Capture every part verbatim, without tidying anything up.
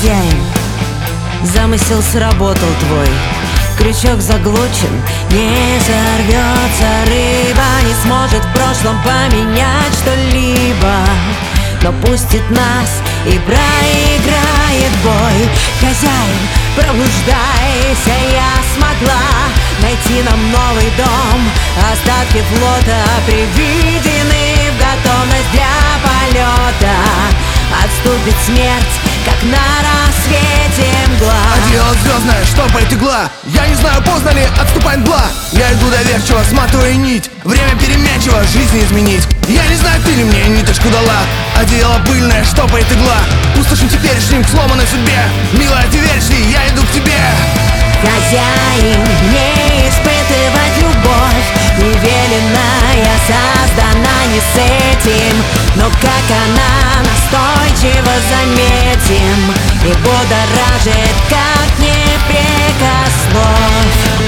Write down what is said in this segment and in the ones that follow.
Хозяин, замысел сработал твой. Крючок заглочен, не сорвется рыба, не сможет в прошлом поменять что-либо, но пустит нас и проиграет бой. Хозяин, пробуждайся, я смогла найти нам новый дом. Остатки флота приведены в готовность для полета. Отступит смерть, как на рассвете мгла. Одеяло звездное, штопает игла. Я не знаю, поздно ли отступать мгла. Я иду доверчиво, сматывая нить. Время переменчиво, жизнь изменить. Я не знаю, ты ли мне ниточку дала. Одеяло пыльное, штопает игла. Пустошим теперешним к сломанной судьбе. Милая, ты веришь ли, я иду к тебе. Хозяин, не испытывать любовь невеленная, создана не с этим. Но как она настойчиво заметим и будоражит, как не прикоснув.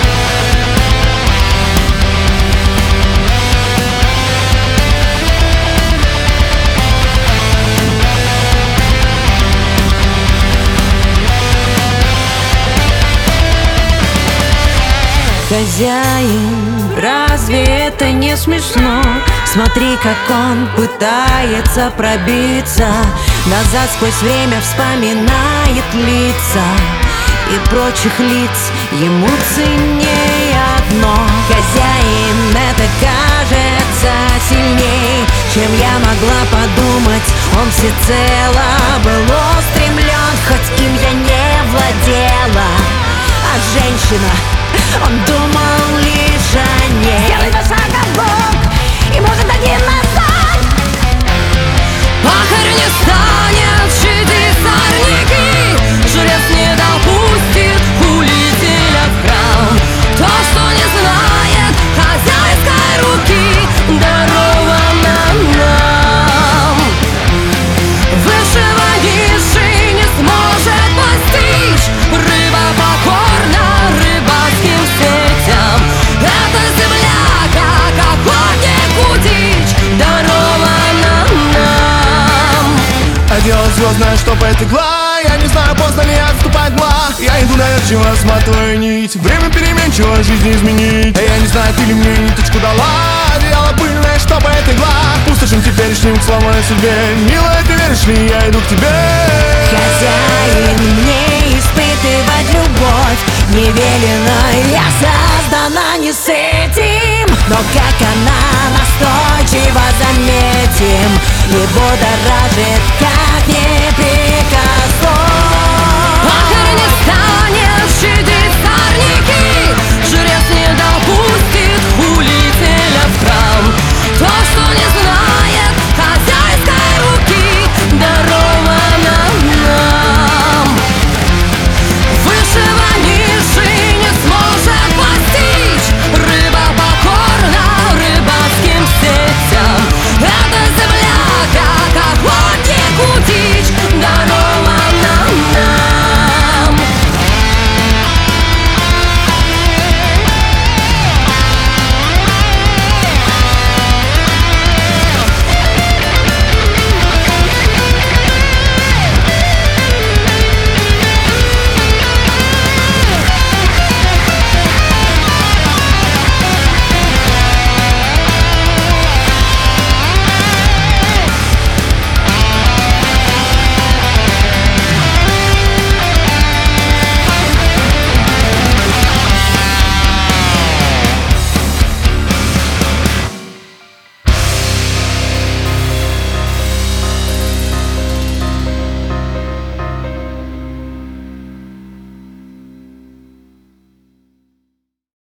Хозяин, разве это не смешно? Смотри, как он пытается пробиться назад сквозь время, вспоминает лица, и прочих лиц ему ценнее одно. Хозяин, это кажется сильней, чем я могла подумать. Он всецело был устремлен, хоть им я не владела. А женщина, он думал лишь о ней. Сделай два шага в бок, и может один назад. Пахарь не станет щадить сорняки, жрец не допустит улетеля в храм. То, что не знает хозяйской руки, даровано нам. Высшего низший не сможет постичь. Рыба покорна рыбацким сетям. Это земля, как охотнику дичь, дарована нам. Одеяло звездное, штопает игла. Я не знаю, поздно ли отступать мгла. Я иду доверчиво, сматывая нить. Время переменчиво, жизнь изменить. Я не знаю, ты ли мне ниточку дала. Одеяло пыльное, штопает игла. Пустошим теперешним к сломанной судьбе. Милая, ты веришь ли, я иду к тебе. Хозяин, не испытывать любовь невеленная, создана не с этим. Но как она настойчиво заметим и будоражит,